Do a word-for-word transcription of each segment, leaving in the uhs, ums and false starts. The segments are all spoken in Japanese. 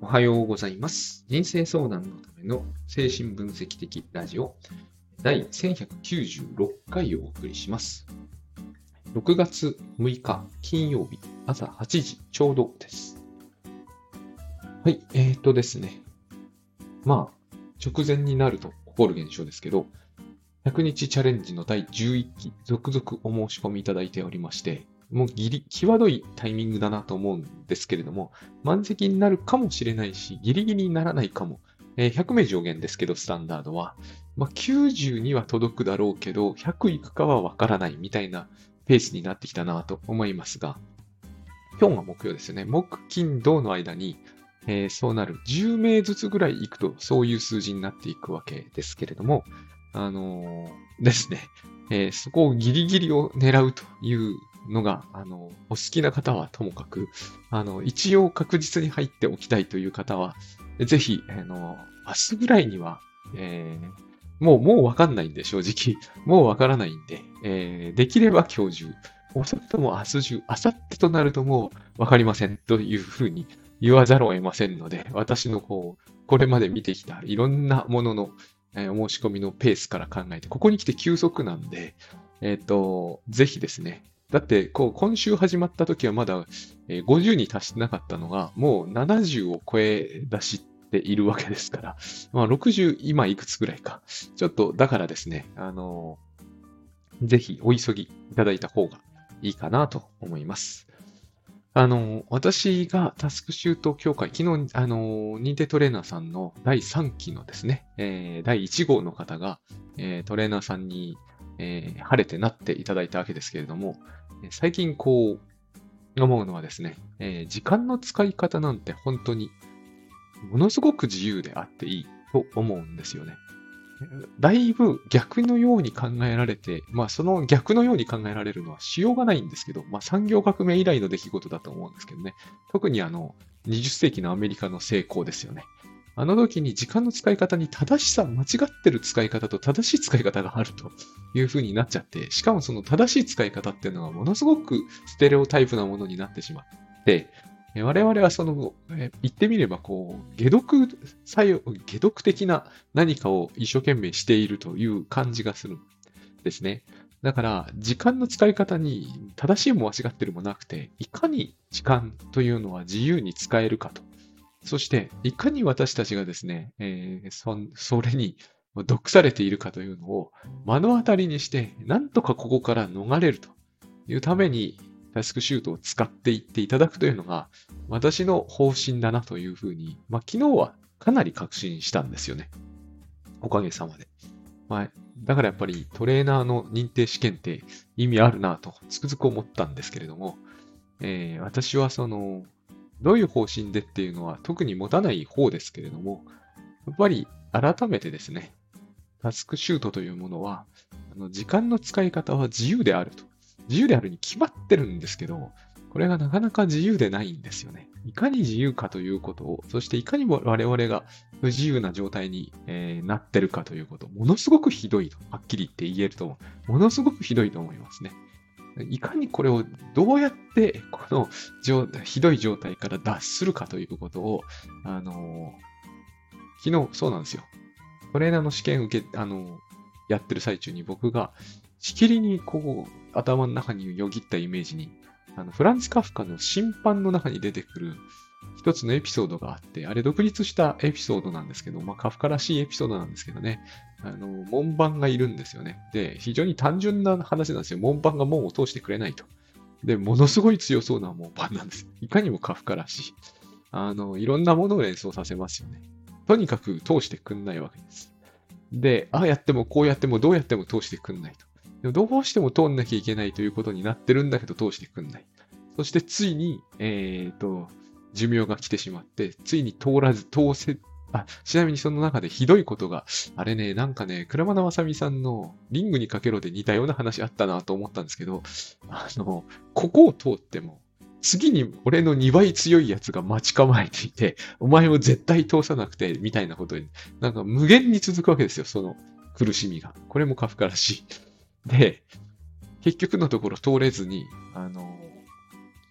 はようございます。人生相談のための精神分析的ラジオだいせんひゃくきゅうじゅうろっかいをお送りします。ろくがつむいか金曜日朝はちじちょうどです。はい、えーとですね。まあ、直前になると起こる現象ですけど、ひゃくにちチャレンジのだいじゅういっき続々お申し込みいただいておりまして、もうギリ、際どいタイミングだなと思うんですけれども、満席になるかもしれないし、ギリギリにならないかも。えーひゃくめい上限ですけど、スタンダードは。まあ、きゅうじゅうには届くだろうけど、ひゃくいくかはわからないみたいなペースになってきたなと思いますが、今日が目標ですよね。木、金、土の間に、えーそうなるじゅうめいずつぐらいいくと、そういう数字になっていくわけですけれども、あのーですね、えーそこをギリギリを狙うというのが、あの、お好きな方はともかく、あの、一応確実に入っておきたいという方は、ぜひ、あの、明日ぐらいには、えーもう、もうわかんないんで、正直。もうわからないんで、えーできれば今日中、遅くとも明日中、明後日となるともうわかりませんというふうに言わざるを得ませんので、私のこう、これまで見てきたいろんなものの、えーお申し込みのペースから考えて、ここに来て急速なんで、えっと、ぜひですね、だって、こう、今週始まった時はまだ、えーごじゅうに達してなかったのが、もうななじゅうを超え出しているわけですから、まあ、ろくじゅう、今いくつぐらいか。ちょっと、だからですね、あのーぜひお急ぎいただいた方がいいかなと思います。あのー私がタスクシュート協会、昨日、あのー認定トレーナーさんのだいさんきのですね、えーだいいち号の方が、えートレーナーさんに、えー晴れてなっていただいたわけですけれども、最近こう思うのはですね、えー時間の使い方なんて本当にものすごく自由であっていいと思うんですよね。だいぶ逆のように考えられて、まあその逆のように考えられるのはしようがないんですけど、まあ産業革命以来の出来事だと思うんですけどね。特にあのにじゅっせいきのアメリカの成功ですよね。あの時に時間の使い方に正しさ、間違ってる使い方と正しい使い方があるという風になっちゃって、しかもその正しい使い方っていうのがものすごくステレオタイプなものになってしまって、え我々はその、え言ってみればこう、解毒作用、解毒的な何かを一生懸命しているという感じがするんですね。だから、時間の使い方に正しいも間違ってるもなくて、いかに時間というのは自由に使えるかと。そして、いかに私たちがですね、えーそそれに毒されているかというのを目の当たりにして、なんとかここから逃れるというために、タスクシュートを使っていっていただくというのが、私の方針だなというふうに、まあ、昨日はかなり確信したんですよね。おかげさまで。まあ、だからやっぱりトレーナーの認定試験って意味あるなとつくづく思ったんですけれども、えー私はその、どういう方針でっていうのは特に持たない方ですけれども、やっぱり改めてですね、タスクシュートというものは、あの時間の使い方は自由であると。自由であるに決まってるんですけど、これがなかなか自由でないんですよね。いかに自由かということを、そしていかにも我々が不自由な状態に、えーなってるかということ、ものすごくひどいと、はっきり言って言えると、ものすごくひどいと思いますね。いかにこれをどうやってこの状ひどい状態から脱するかということを、あのー昨日そうなんですよ。トレーナーの試験受け、あのーやってる最中に僕がしきりにこう頭の中によぎったイメージに、あのフランツ・カフカの審判の中に出てくる一つのエピソードがあって、あれ独立したエピソードなんですけど、まあカフカらしいエピソードなんですけどね、あの、門番がいるんですよね。で、非常に単純な話なんですよ。門番が門を通してくれないと。で、ものすごい強そうな門番なんです。いかにもカフカらしい。あの、いろんなものを連想させますよね。とにかく通してくんないわけです。で、ああやってもこうやってもどうやっても通してくんないと。でもどうしても通んなきゃいけないということになってるんだけど通してくんない。そしてついに、えっと、寿命が来てしまって、ついに通らず、通せ、あ、ちなみにその中でひどいことが、あれね、なんかね、鞍馬正美さんのリングにかけろで似たような話あったなと思ったんですけど、あの、ここを通っても、次に俺のにばい強いやつが待ち構えていて、お前を絶対通さなくて、みたいなことに、なんか無限に続くわけですよ、その苦しみが。これもカフカらしい。で、結局のところ通れずに、あの、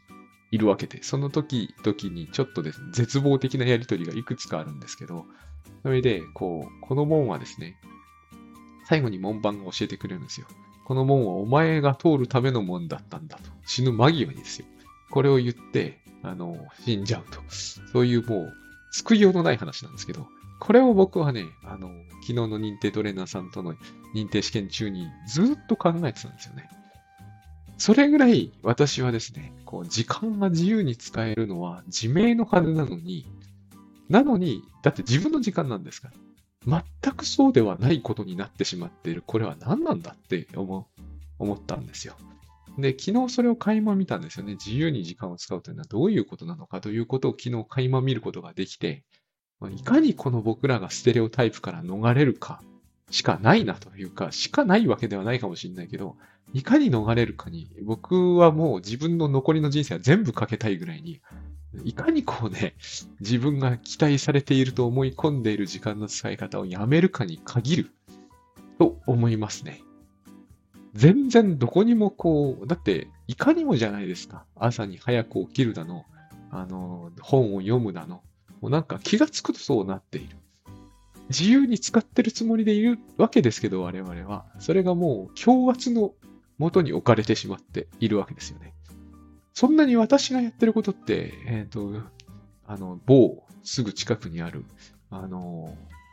いるわけで、その時々にちょっとですね、絶望的なやりとりがいくつかあるんですけど、それで、こう、この門はですね、最後に門番が教えてくれるんですよ。この門はお前が通るための門だったんだと。死ぬ間際にですよ。これを言って、あの、死んじゃうと。そういうもう、救いようのない話なんですけど、これを僕はね、あの、昨日の認定トレーナーさんとの認定試験中にずっと考えてたんですよね。それぐらい私はですね、こう、時間が自由に使えるのは自明のはずなのに、なのに、だって自分の時間なんですから。全くそうではないことになってしまっている。これは何なんだって思う、思ったんですよ。で、昨日それを垣間見たんですよね。自由に時間を使うというのはどういうことなのかということを昨日垣間見ることができて、いかにこの僕らがステレオタイプから逃れるかしかないなというか、しかないわけではないかもしれないけど、いかに逃れるかに、僕はもう自分の残りの人生は全部かけたいぐらいに、いかにこうね、自分が期待されていると思い込んでいる時間の使い方をやめるかに限ると思いますね。全然どこにもこう、だっていかにもじゃないですか。朝に早く起きるだの、あの、本を読むだの、もうなんか気がつくとそうなっている。自由に使ってるつもりでいるわけですけど、我々は。それがもう強圧の元に置かれてしまっているわけですよね。そんなに私がやってることって、えっと、あの、某、すぐ近くにある、あの、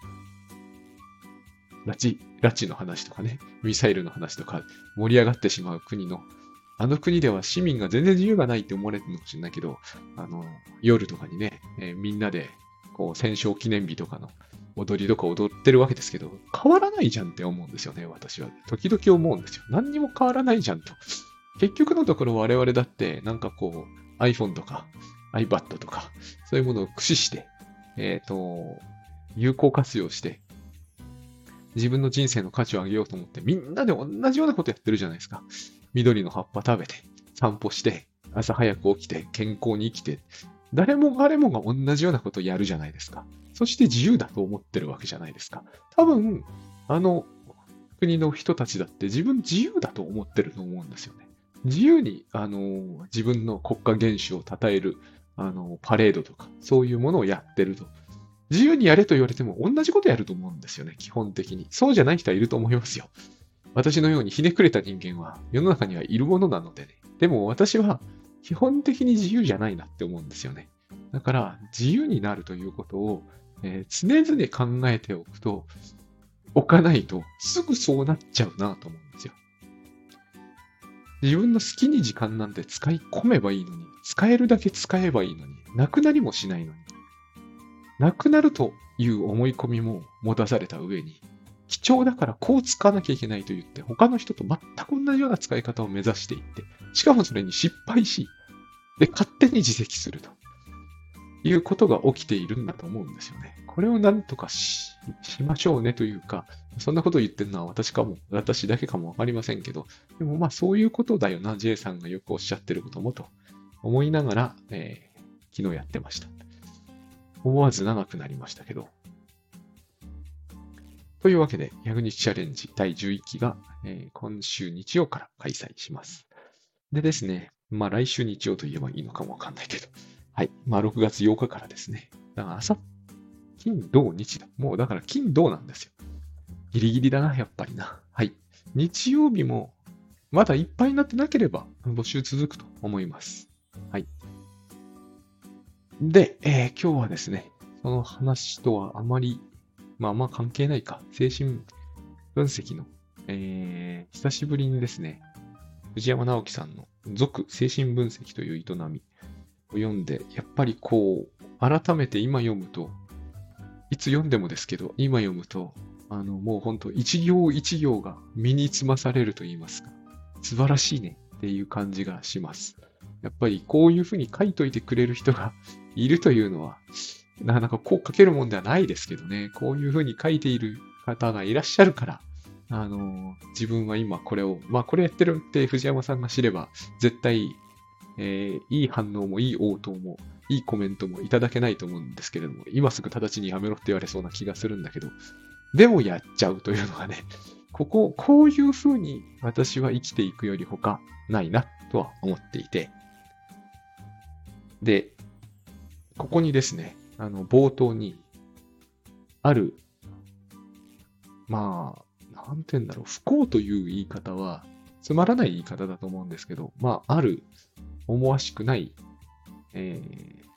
拉致、拉致の話とかね、ミサイルの話とか、盛り上がってしまう国の、あの国では市民が全然自由がないって思われてるのかもしれないけど、あの、夜とかにね、えーみんなで、こう、戦勝記念日とかの踊りとか踊ってるわけですけど、変わらないじゃんって思うんですよね、私は。時々思うんですよ。何にも変わらないじゃんと。結局のところ我々だって、なんかこう、iPhone とか iPad とか、そういうものを駆使して、えっと、有効活用して、自分の人生の価値を上げようと思って、みんなで同じようなことやってるじゃないですか。緑の葉っぱ食べて、散歩して、朝早く起きて、健康に生きて、誰も彼もが同じようなことをやるじゃないですか。そして自由だと思ってるわけじゃないですか。多分、あの国の人たちだって自分自由だと思ってると思うんですよね。自由に、あの、自分の国家元首を称える、あの、パレードとか、そういうものをやってると。自由にやれと言われても同じことやると思うんですよね、基本的に。そうじゃない人はいると思いますよ。私のようにひねくれた人間は世の中にはいるものなのでね。でも私は基本的に自由じゃないなって思うんですよね。だから自由になるということを、えー常々考えておくと、置かないとすぐそうなっちゃうなと思うんですよ。自分の好きに時間なんて使い込めばいいのに、使えるだけ使えばいいのに、なくなりもしないのに。なくなるという思い込みも持たされた上に、貴重だからこう使わなきゃいけないと言って、他の人と全く同じような使い方を目指していって、しかもそれに失敗し、で、勝手に自責するということが起きているんだと思うんですよね。これを何とか し, しましょうねというか、そんなことを言ってるのは私かも、私だけかもわかりませんけど、でもまあそういうことだよな、J さんがよくおっしゃってることもと思いながら、えー昨日やってました。思わず長くなりましたけど。というわけで、ひゃくにちチャレンジだいじゅういっきが、えー今週日曜から開催します。でですね、まあ来週日曜と言えばいいのかもわかんないけど、はい。まあろくがつようかからですね。だから朝、金、土、日だ。もうだから金、土なんですよ。ギリギリだな、やっぱりな。はい。日曜日も、まだいっぱいになってなければ募集続くと思います。はい。で、えー今日はですね、その話とはあまり、まあまあ関係ないか。精神分析の、えー久しぶりにですね、藤山直樹さんの続精神分析という営みを読んで、やっぱりこう、改めて今読むと、いつ読んでもですけど、今読むと、あの、もう本当一行一行が身につまされると言いますか、素晴らしいねっていう感じがします。やっぱりこういうふうに書いといてくれる人がいるというのは、なかなかこう書けるもんではないですけどね、こういうふうに書いている方がいらっしゃるから、あの、自分は今これを、まあこれやってるって藤山さんが知れば、絶対、えーいい反応もいい応答も、いいコメントもいただけないと思うんですけれども、今すぐ直ちにやめろって言われそうな気がするんだけど、でもやっちゃうというのがね、ここ、こういうふうに私は生きていくより他ないなとは思っていて、 で、ここにですね、あの、冒頭に、ある、まあ、なんて言うんだろう、不幸という言い方は、つまらない言い方だと思うんですけど、まあ、ある、思わしくない、えー、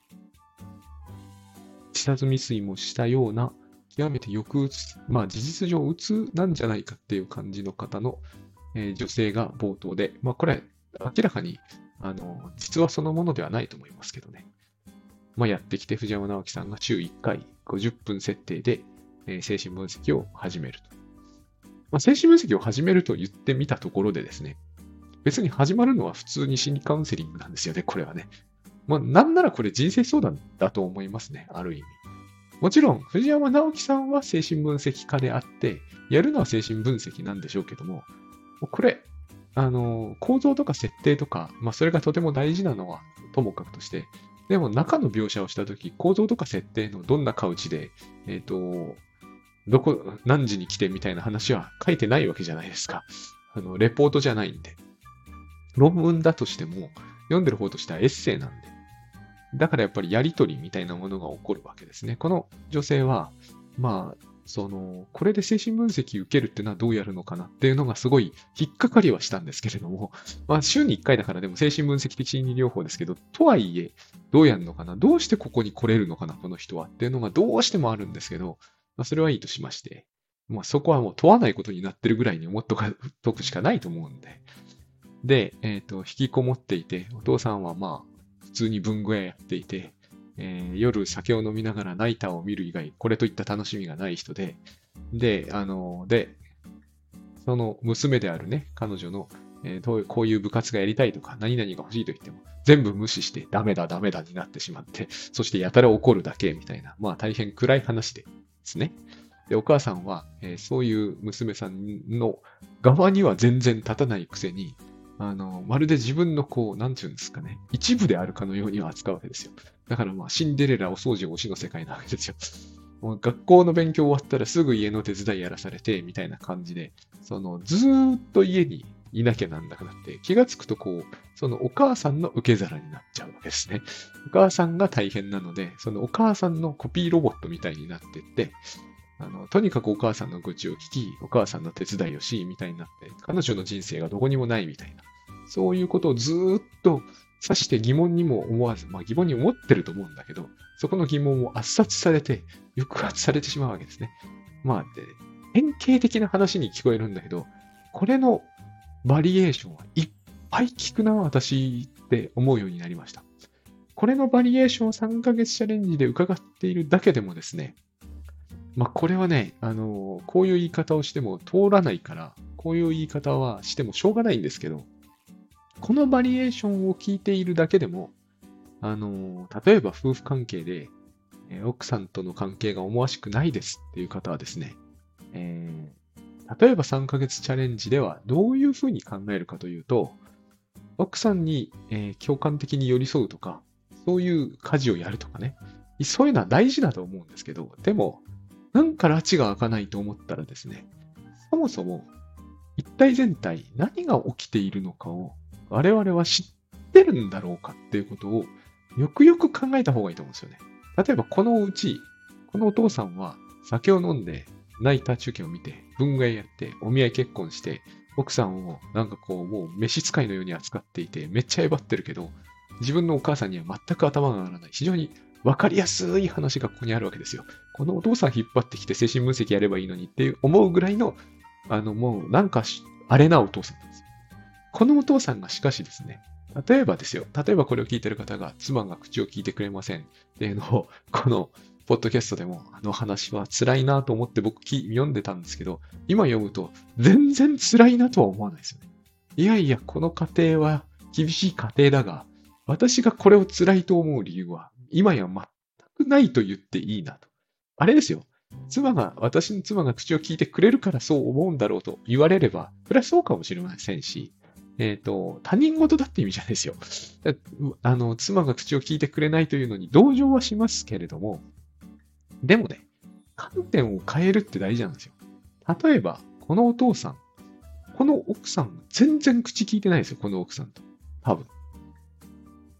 下積み水もしたような、極めて抑うつ、まあ、事実上うつなんじゃないかっていう感じの方の、えー女性が冒頭で、まあ、これ、明らかに、あの、実話そのものではないと思いますけどね。まあ、やってきて藤山直樹さんが週いっかいごじゅっぷん設定で、えー精神分析を始めると。まあ、精神分析を始めると言ってみたところでですね、別に始まるのは普通に心理カウンセリングなんですよね、これはね。まあ、なんならこれ人生相談だと思いますね、ある意味。もちろん、藤山直樹さんは精神分析家であって、やるのは精神分析なんでしょうけども、これ、あの、構造とか設定とか、まあ、それがとても大事なのはともかくとして、でも中の描写をしたとき、構造とか設定のどんなカウチで、えっと、どこ、何時に来てみたいな話は書いてないわけじゃないですか。あの、レポートじゃないんで。論文だとしても、読んでる方としてはエッセイなんで。だからやっぱりやりとりみたいなものが起こるわけですね。この女性は、まあ、その、これで精神分析受けるってのはどうやるのかなっていうのがすごい引っかかりはしたんですけれども、まあ週にいっかいだからでも精神分析的心理療法ですけど、とはいえ、どうやるのかな、どうしてここに来れるのかな、この人はっていうのがどうしてもあるんですけど、まあそれはいいとしまして、まあそこはもう問わないことになってるぐらいに思っとか、とくしかないと思うんで。で、えっと、引きこもっていて、お父さんはまあ、普通に文具屋やっていて、えー夜酒を飲みながらナイターを見る以外、これといった楽しみがない人で、で、あの、で、その娘であるね、彼女の、えーどういうこういう部活がやりたいとか、何々が欲しいと言っても、全部無視して、ダメだ、ダメだになってしまって、そしてやたら怒るだけみたいな、まあ大変暗い話でですね。で、お母さんは、えーそういう娘さんの側には全然立たないくせに、あの、まるで自分のこう、なんていうんですかね、一部であるかのようには扱うわけですよ。だからまあ、シンデレラお掃除おしの世界なわけですよ。もう学校の勉強終わったらすぐ家の手伝いやらされて、みたいな感じで、その、ずーっと家にいなきゃなんなくなって、気がつくとこう、そのお母さんの受け皿になっちゃうわけですね。お母さんが大変なので、そのお母さんのコピーロボットみたいになってって、あの、とにかくお母さんの愚痴を聞き、お母さんの手伝いをし、みたいになって、彼女の人生がどこにもないみたいな。そういうことをずーっと指して疑問にも思わず、まあ疑問に思ってると思うんだけど、そこの疑問を圧殺されて、抑圧されてしまうわけですね。まあ、で典型的な話に聞こえるんだけど、これのバリエーションはいっぱい聞くな、私って思うようになりました。これのバリエーションをさんかげつチャレンジで伺っているだけでもですね、まあこれはね、あの、こういう言い方をしても通らないから、こういう言い方はしてもしょうがないんですけど、このバリエーションを聞いているだけでも、あの、例えば夫婦関係で、えー奥さんとの関係が思わしくないですっていう方はですね、えー例えばさんかげつチャレンジではどういうふうに考えるかというと、奥さんに、えー共感的に寄り添うとか、そういう家事をやるとかね、そういうのは大事だと思うんですけど、でも、なんか拉致が開かないと思ったらですね、そもそも一体全体何が起きているのかを我々は知ってるんだろうかっていうことをよくよく考えた方がいいと思うんですよね。例えばこのうち、このお父さんは酒を飲んでナイター中継を見て、文具屋やって、お見合い結婚して、奥さんをなんかこうもう召使いのように扱っていて、めっちゃえばってるけど、自分のお母さんには全く頭が上がらない。非常にわかりやすい話がここにあるわけですよ。このお父さん引っ張ってきて精神分析やればいいのにっていう思うぐらいの、あのもうなんかしあれなお父さんなんですよ。このお父さんがしかしですね、例えばですよ、例えばこれを聞いてる方が妻が口を聞いてくれませんっていうのを、このポッドキャストでもあの話は辛いなと思って僕き読んでたんですけど、今読むと全然辛いなとは思わないですよね。いやいや、この家庭は厳しい家庭だが、私がこれを辛いと思う理由は、今や全くないと言っていいなと。あれですよ。妻が、私の妻が口を聞いてくれるからそう思うんだろうと言われれば、それはそうかもしれませんし、えっと、他人事だって意味じゃないですよ。だあの、妻が口を聞いてくれないというのに同情はしますけれども、でもね、観点を変えるって大事なんですよ。例えば、このお父さん、この奥さん、全然口聞いてないですよ、この奥さんと。多分。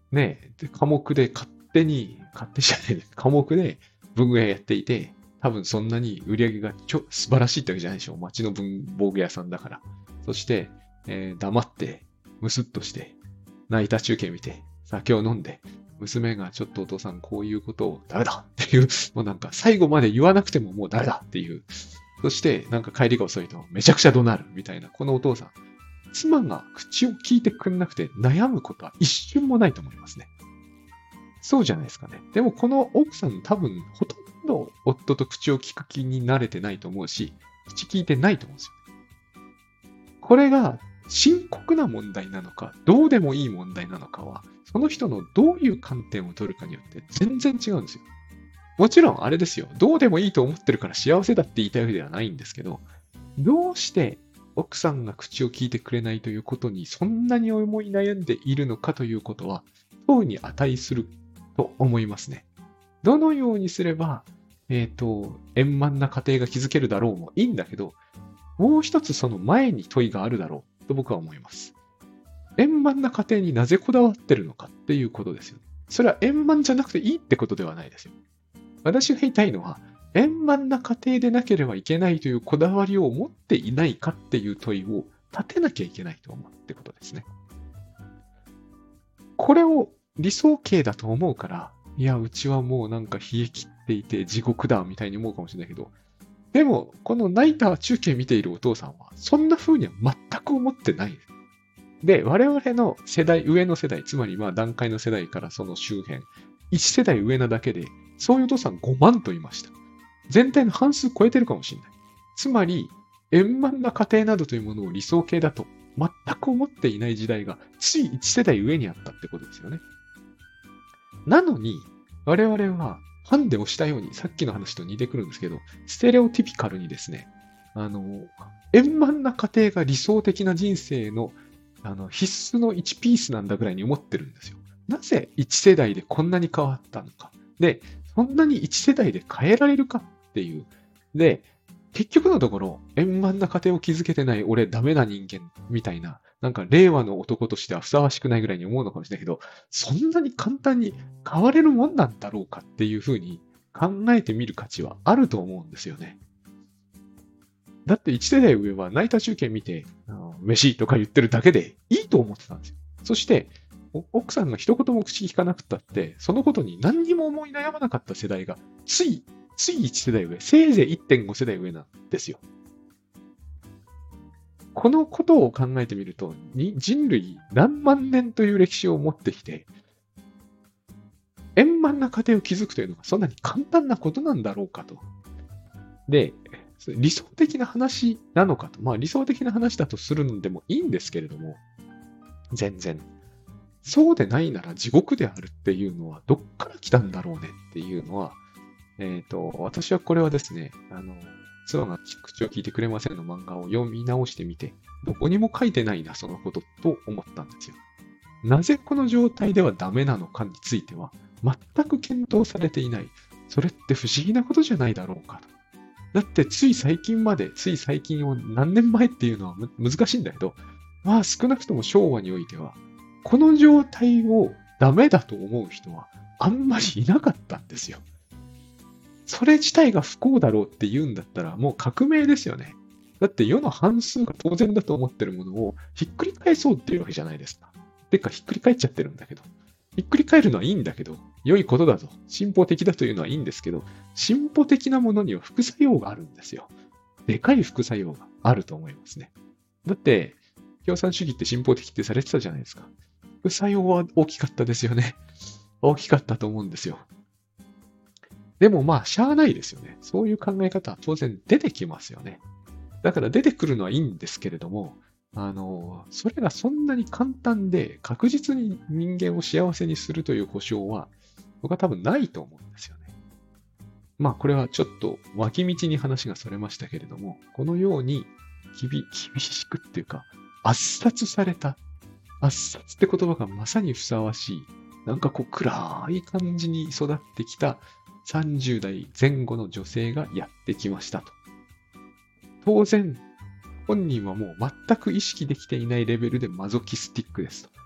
ね、で科目で勝手に、勝手じゃないです。科目で文具屋やっていて、多分そんなに売り上げがちょ素晴らしいってわけじゃないでしょう。町の文房具屋さんだから。そして、えー黙って、むすっとして、ナイター中継見て、酒を飲んで、娘がちょっとお父さんこういうことをダメだっていう、もうなんか最後まで言わなくてももうダメだっていう。そしてなんか帰りが遅いとめちゃくちゃ怒鳴るみたいな、このお父さん。妻が口を聞いてくれなくて悩むことは一瞬もないと思いますね。そうじゃないですかね。でもこの奥さん多分ほとんど夫と口を聞く気に慣れてないと思うし、口聞いてないと思うんですよ。これが深刻な問題なのか、どうでもいい問題なのかは、その人のどういう観点を取るかによって全然違うんですよ。もちろんあれですよ。どうでもいいと思ってるから幸せだって言いたいわけではないんですけど、どうして奥さんが口を聞いてくれないということにそんなに思い悩んでいるのかということは、問うに値すると思いますね。どのようにすれば、えっと、円満な家庭が築けるだろうもいいんだけど、もう一つその前に問いがあるだろうと僕は思います。円満な家庭になぜこだわってるのかっていうことですよね。それは円満じゃなくていいってことではないですよ。私が言いたいのは、円満な家庭でなければいけないというこだわりを持っていないかっていう問いを立てなきゃいけないと思うってことですね。これを理想形だと思うから、いや、うちはもうなんか冷え切っていて地獄だみたいに思うかもしれないけど、でも、このナイター中継見ているお父さんは、そんな風には全く思ってない。で、我々の世代、上の世代、つまりまあ段階の世代からその周辺、いち世代上なだけで、そういうお父さんごまんといました。全体の半数超えてるかもしれない。つまり、円満な家庭などというものを理想形だと全く思っていない時代が、ついいち世代上にあったってことですよね。なのに、我々は、ハンデをしたように、さっきの話と似てくるんですけど、ステレオティピカルにですね、あの、円満な家庭が理想的な人生の、あの必須のいちピースなんだぐらいに思ってるんですよ。なぜいち世代でこんなに変わったのか。で、そんなにいち世代で変えられるかっていう。で、結局のところ、円満な家庭を築けてない俺ダメな人間みたいな、なんか令和の男としてはふさわしくないぐらいに思うのかもしれないけど、そんなに簡単に変われるもんなんだろうかっていうふうに考えてみる価値はあると思うんですよね。だっていち世代上はナイター中継見て、飯とか言ってるだけでいいと思ってたんですよ。そして、奥さんが一言も口聞かなくったって、そのことに何にも思い悩まなかった世代が、つい、ついいち世代上、せいぜいいってんご世代上なんですよ。このことを考えてみると、人類何万年という歴史を持ってきて、円満な家庭を築くというのがそんなに簡単なことなんだろうかと。で、理想的な話なのかと。まあ理想的な話だとするのでもいいんですけれども、全然。そうでないなら地獄であるっていうのはどっから来たんだろうねっていうのは、えっと、私はこれはですね、あの、妻が口を聞いてくれませんの漫画を読み直してみて、どこにも書いてないな、そのことと思ったんですよ。なぜこの状態ではダメなのかについては、全く検討されていない。それって不思議なことじゃないだろうかと。だってつい最近まで、つい最近を何年前っていうのは難しいんだけど、まあ少なくとも昭和においては、この状態をダメだと思う人はあんまりいなかったんですよ。それ自体が不幸だろうって言うんだったらもう革命ですよね。だって世の半数が当然だと思ってるものをひっくり返そうっていうわけじゃないですか。てかひっくり返っちゃってるんだけど。ひっくり返るのはいいんだけど、良いことだと。進歩的だというのはいいんですけど、進歩的なものには副作用があるんですよ。でかい副作用があると思いますね。だって、共産主義って進歩的ってされてたじゃないですか。副作用は大きかったですよね。大きかったと思うんですよ。でもまあ、しゃあないですよね。そういう考え方は当然出てきますよね。だから出てくるのはいいんですけれども、あの、それがそんなに簡単で確実に人間を幸せにするという保証は、僕は多分ないと思うんですよね。まあ、これはちょっと脇道に話がそれましたけれども、このように厳しくっていうか、圧殺された。圧殺って言葉がまさにふさわしい。なんかこう暗い感じに育ってきたさんじゅう代前後の女性がやってきましたと。当然、本人はもう全く意識できていないレベルでマゾキスティックですと。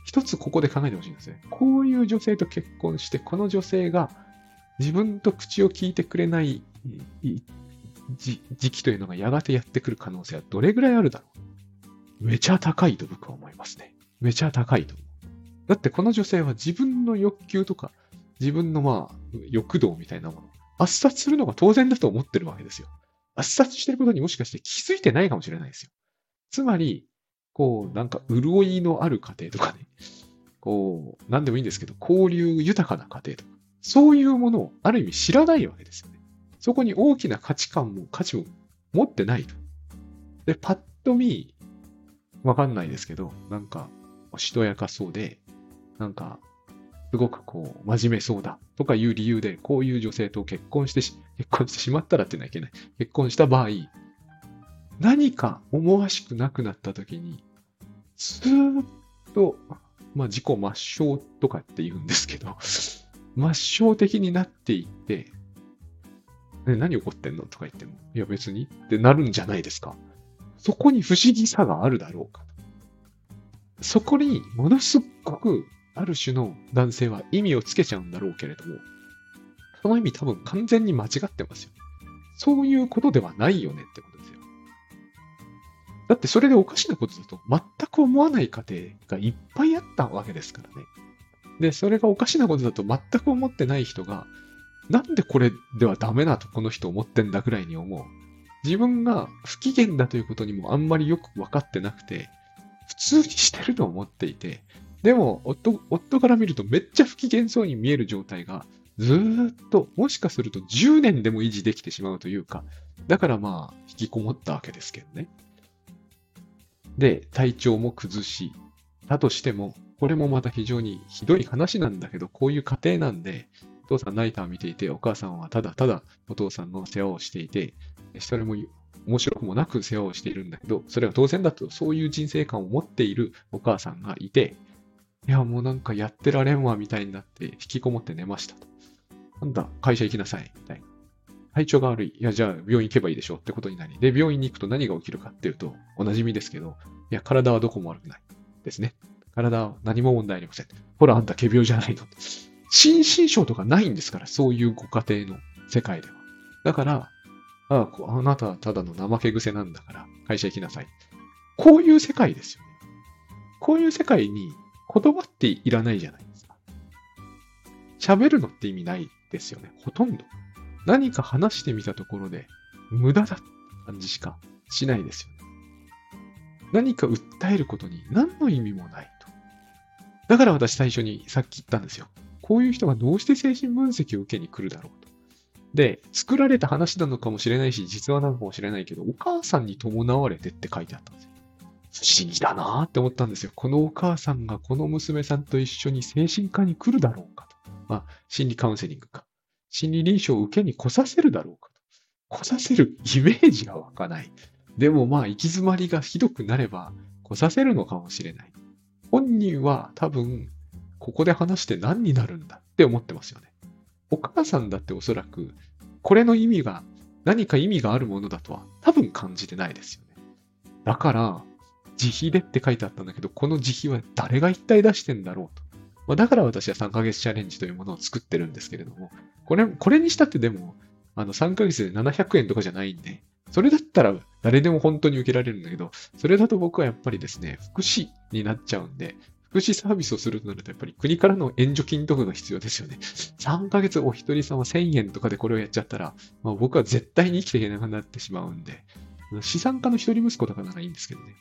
一つここで考えてほしいんですね。こういう女性と結婚して、この女性が自分と口を聞いてくれない時期というのがやがてやってくる可能性はどれぐらいあるだろう。めちゃ高いと僕は思いますね。めちゃ高いと思う。だってこの女性は自分の欲求とか、自分のまあ、欲動みたいなもの、圧殺するのが当然だと思ってるわけですよ。圧殺してることにもしかして気づいてないかもしれないですよ。つまり、こう、なんか潤いのある家庭とかね、こう、なんでもいいんですけど、交流豊かな家庭とか、そういうものをある意味知らないわけですよね。そこに大きな価値観も価値も持ってないと。で、パッと見、わかんないですけど、なんか、おしとやかそうで、なんか、すごくこう、真面目そうだとかいう理由で、こういう女性と結婚してし、結婚してしまったらってのはいけない。結婚した場合、何か思わしくなくなった時に、ずーっと、まあ自己抹消とかって言うんですけど、抹消的になっていって、ね、何怒ってんのとか言っても、いや別にってなるんじゃないですか。そこに不思議さがあるだろうか。そこにものすごくある種の男性は意味をつけちゃうんだろうけれども、その意味多分完全に間違ってますよ。そういうことではないよねってことですよ。だってそれでおかしなことだと全く思わない家庭がいっぱいあったわけですからね。で、それがおかしなことだと全く思ってない人が、なんでこれではダメだとこの人思ってんだぐらいに思う。自分が不機嫌だということにもあんまりよく分かってなくて、普通にしてると思っていて、でも夫、夫から見るとめっちゃ不機嫌そうに見える状態がずーっと、もしかするとじゅうねんでも維持できてしまうというか、だからまあ、引きこもったわけですけどね。で、体調も崩し、だとしても、これもまた非常にひどい話なんだけど、こういう家庭なんで、お父さんナイター見ていて、お母さんはただただお父さんの世話をしていて、それも面白くもなく世話をしているんだけど、それは当然だと、そういう人生観を持っているお母さんがいて、いや、もうなんかやってられんわ、みたいになって、引きこもって寝ましたと。なんだ、会社行きなさい、みたいな。体調が悪い。いや、じゃあ病院行けばいいでしょってことになり。で、病院に行くと何が起きるかっていうと、おなじみですけど、いや、体はどこも悪くない。ですね。体は何も問題ありません。ほら、あんた仮病じゃないの。心身症とかないんですから、そういうご家庭の世界では。だから、ああ、あなたはただの怠け癖なんだから、会社行きなさい。こういう世界ですよね。こういう世界に言葉っていらないじゃないですか。喋るのって意味ないですよね。ほとんど。何か話してみたところで、無駄だって感じしかしないですよね。何か訴えることに何の意味もないと。だから私最初にさっき言ったんですよ。こういう人がどうして精神分析を受けに来るだろうと。で、作られた話なのかもしれないし、実話なのかもしれないけど、お母さんに伴われてって書いてあったんですよ。不思議だなーって思ったんですよ。このお母さんがこの娘さんと一緒に精神科に来るだろうかと。まあ、心理カウンセリングか。心理臨床を受けに来させるだろうかと。来させるイメージが湧かない。でもまあ、行き詰まりがひどくなれば来させるのかもしれない。本人は多分、ここで話して何になるんだって思ってますよね。お母さんだっておそらく、これの意味が、何か意味があるものだとは多分感じてないですよね。だから、自費でって書いてあったんだけど、この自費は誰が一体出してんだろうと。まあ、だから私はさんかげつチャレンジというものを作ってるんですけれども、これ、これにしたってでも、あのさんかげつでななひゃくえんとかじゃないんで、それだったら誰でも本当に受けられるんだけど、それだと僕はやっぱりですね、福祉になっちゃうんで、福祉サービスをするとなるとやっぱり国からの援助金とかが必要ですよね。さんかげつお一人様せんえんとかでこれをやっちゃったら、まあ、僕は絶対に生きていけなくなってしまうんで、資産家の一人息子とかならいいんですけどね。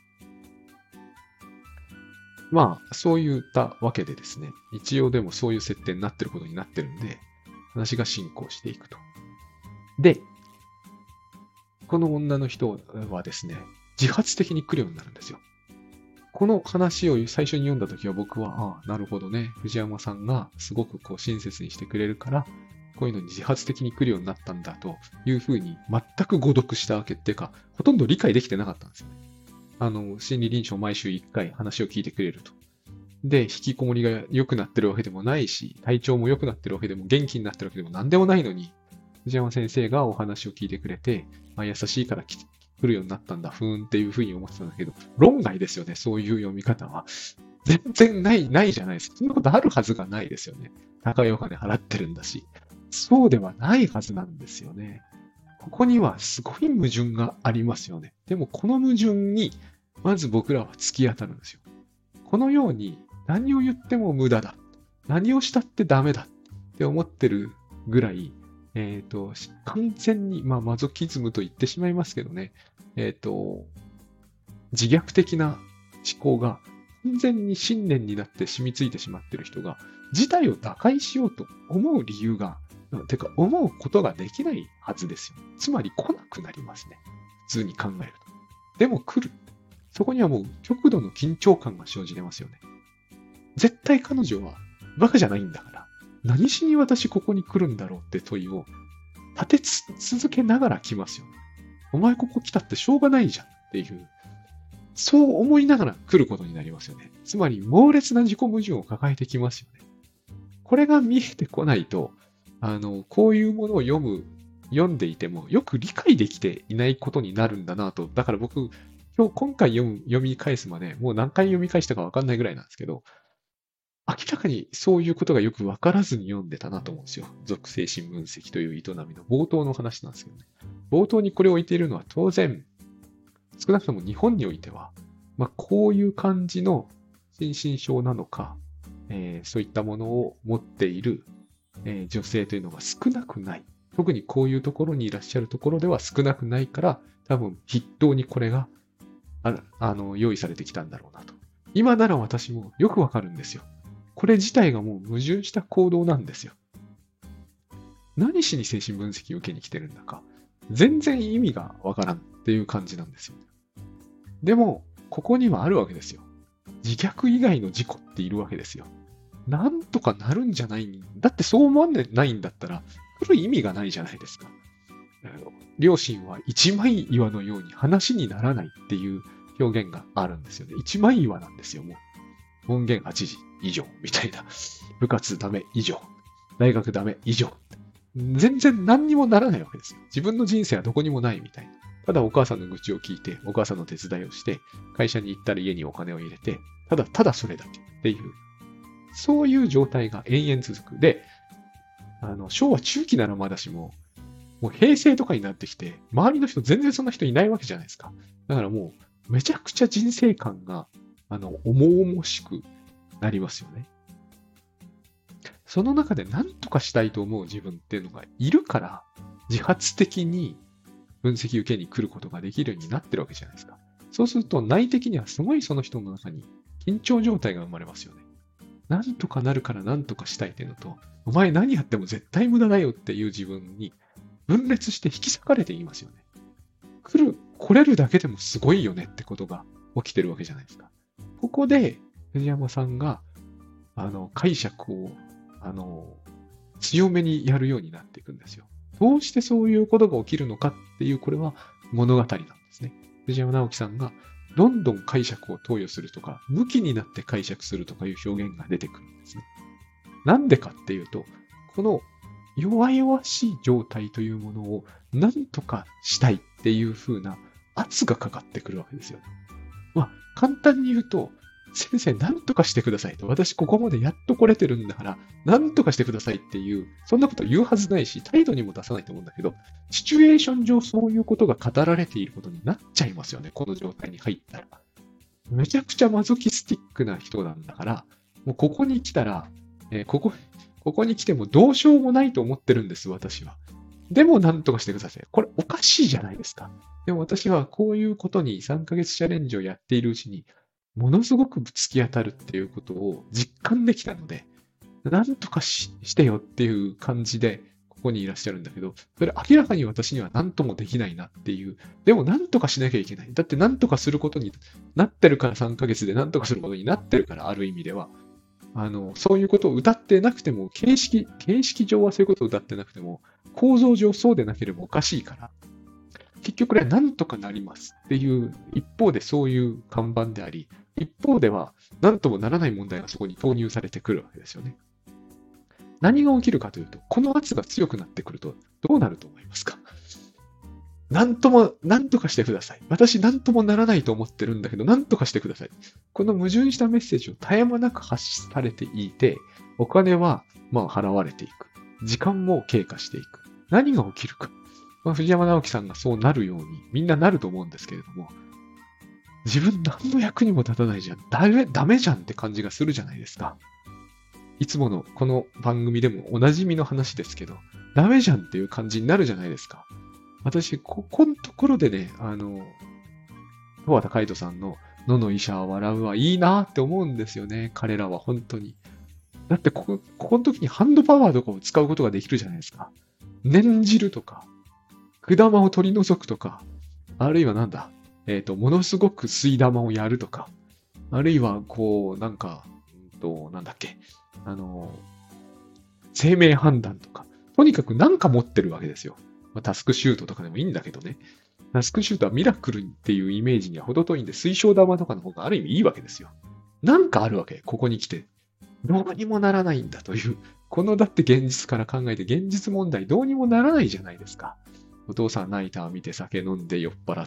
まあ、そういったわけでですね、一応でもそういう設定になってることになってるんで、話が進行していくと。で、この女の人はですね、自発的に来るようになるんですよ。この話を最初に読んだときは僕は、ああ、なるほどね。藤山さんがすごくこう親切にしてくれるから、こういうのに自発的に来るようになったんだというふうに全く誤読したわけっていうか、ほとんど理解できてなかったんですよね。あの、心理臨床毎週いっかい話を聞いてくれると。で、引きこもりが良くなってるわけでもないし、体調も良くなってるわけでも、元気になってるわけでも何でもないのに、藤山先生がお話を聞いてくれて、まあ、優しいから来るようになったんだ、ふーんっていうふうに思ってたんだけど、論外ですよね、そういう読み方は。 全然ない、ないじゃないですか。そんなことあるはずがないですよね。高いお金払ってるんだし。そうではないはずなんですよね。ここにはすごい矛盾がありますよね。でもこの矛盾に、まず僕らは突き当たるんですよ。このように何を言っても無駄だ。何をしたってダメだって思ってるぐらい、えっと、完全に、まあ、マゾキズムと言ってしまいますけどね、えっと、自虐的な思考が完全に信念になって染みついてしまっている人が、事態を打開しようと思う理由が、てか思うことができないはずですよ。つまり来なくなりますね。普通に考えると。でも来る。そこにはもう極度の緊張感が生じてますよね。絶対彼女はバカじゃないんだから、何しに私ここに来るんだろうって問いを立て続けながら来ますよね。お前ここ来たってしょうがないじゃんっていう、そう思いながら来ることになりますよね。つまり猛烈な自己矛盾を抱えてきますよね。これが見えてこないと、あの、こういうものを読む、読んでいてもよく理解できていないことになるんだなと。だから僕、今日、今回読む、読み返すまで、もう何回読み返したかわかんないぐらいなんですけど、明らかにそういうことがよくわからずに読んでたなと思うんですよ。属精神分析という営みの冒頭の話なんですけどね。冒頭にこれを置いているのは当然、少なくとも日本においては、まあ、こういう感じの心身症なのか、えーそういったものを持っている、えー女性というのが少なくない。特にこういうところにいらっしゃるところでは少なくないから、多分筆頭にこれがああの用意されてきたんだろうなと。今なら私もよくわかるんですよ。これ自体がもう矛盾した行動なんですよ。何しに精神分析を受けに来てるんだか、全然意味がわからんっていう感じなんですよ。でも、ここにはあるわけですよ。自虐以外の事故っているわけですよ。なんとかなるんじゃないんだってそう思わないんだったら、来る意味がないじゃないですか。両親は一枚岩のように話にならないっていう表現があるんですよね。一枚岩なんですよ、もう。門限はちじ以上みたいな。部活ダメ以上。大学ダメ以上。全然何にもならないわけですよ。自分の人生はどこにもないみたいな。ただお母さんの愚痴を聞いて、お母さんの手伝いをして、会社に行ったら家にお金を入れて、ただただそれだけっていう、そういう状態が延々続く。で、あの、昭和中期ならまだしも、もう平成とかになってきて、周りの人全然そんな人いないわけじゃないですか。だからもう、めちゃくちゃ人生観が、あの、重々しくなりますよね。その中で何とかしたいと思う自分っていうのがいるから、自発的に分析受けに来ることができるようになってるわけじゃないですか。そうすると内的にはすごいその人の中に緊張状態が生まれますよね。なんとかなるからなんとかしたいっていうのと、お前何やっても絶対無駄だよっていう自分に分裂して引き裂かれていますよね。来る、来れるだけでもすごいよねってことが起きてるわけじゃないですか。ここで藤山さんがあの解釈をあの強めにやるようになっていくんですよ。どうしてそういうことが起きるのかっていう、これは物語なんですね。藤山直樹さんがどんどん解釈を投与するとか、武器になって解釈するとかいう表現が出てくるんですね。なんでかっていうと、この弱々しい状態というものを何とかしたいっていう風な圧がかかってくるわけですよね。まあ、簡単に言うと、先生何とかしてくださいと。私ここまでやっと来れてるんだから、何とかしてくださいっていう、そんなこと言うはずないし、態度にも出さないと思うんだけど、シチュエーション上そういうことが語られていることになっちゃいますよね。この状態に入ったら。めちゃくちゃマゾキスティックな人なんだから、もうここに来たら、えーここ、ここに来てもどうしようもないと思ってるんです、私は。でも何とかしてください。これおかしいじゃないですか。でも私はこういうことにさんかげつチャレンジをやっているうちに、ものすごくぶつき当たるっていうことを実感できたので、何とか し, してよっていう感じで、ここにいらっしゃるんだけど、それ明らかに私には何ともできないなっていう、でも何とかしなきゃいけない。だって何とかすることになってるからさんかげつで何とかすることになってるから、ある意味では。あの、そういうことを歌ってなくても、形式、形式上はそういうことを歌ってなくても、構造上そうでなければおかしいから、結局これは何とかなりますっていう一方でそういう看板であり、一方では何ともならない問題がそこに投入されてくるわけですよね。何が起きるかというと、この圧が強くなってくるとどうなると思いますか？ なんとも、なんとかしてください。私なんともならないと思ってるんだけど、なんとかしてください。この矛盾したメッセージを絶え間なく発されていて、お金は、まあ、払われていく。時間も経過していく。何が起きるか。まあ、藤山直樹さんがそうなるように、みんななると思うんですけれども、自分何の役にも立たないじゃん。ダメ、ダメじゃんって感じがするじゃないですか。いつものこの番組でもおなじみの話ですけど、ダメじゃんっていう感じになるじゃないですか。私、ここのところでね、あの、十和田海人さんの野の医者は笑うはいいなって思うんですよね。彼らは本当に。だってここ、ここの時にハンドパワーとかを使うことができるじゃないですか。念じるとか、くだまを取り除くとか、あるいはなんだ、えっと、ものすごく吸い玉をやるとか、あるいはこう、なんか、うんと、なんだっけ、あの、生命判断とか、とにかく何か持ってるわけですよ。まあ、タスクシュートとかでもいいんだけどね。タスクシュートはミラクルっていうイメージには程遠いんで、水晶玉とかの方がある意味いいわけですよ。なんかあるわけ、ここに来て。どうにもならないんだという。このだって現実から考えて現実問題どうにもならないじゃないですか。お父さんナイター見て酒飲んで酔っ払って、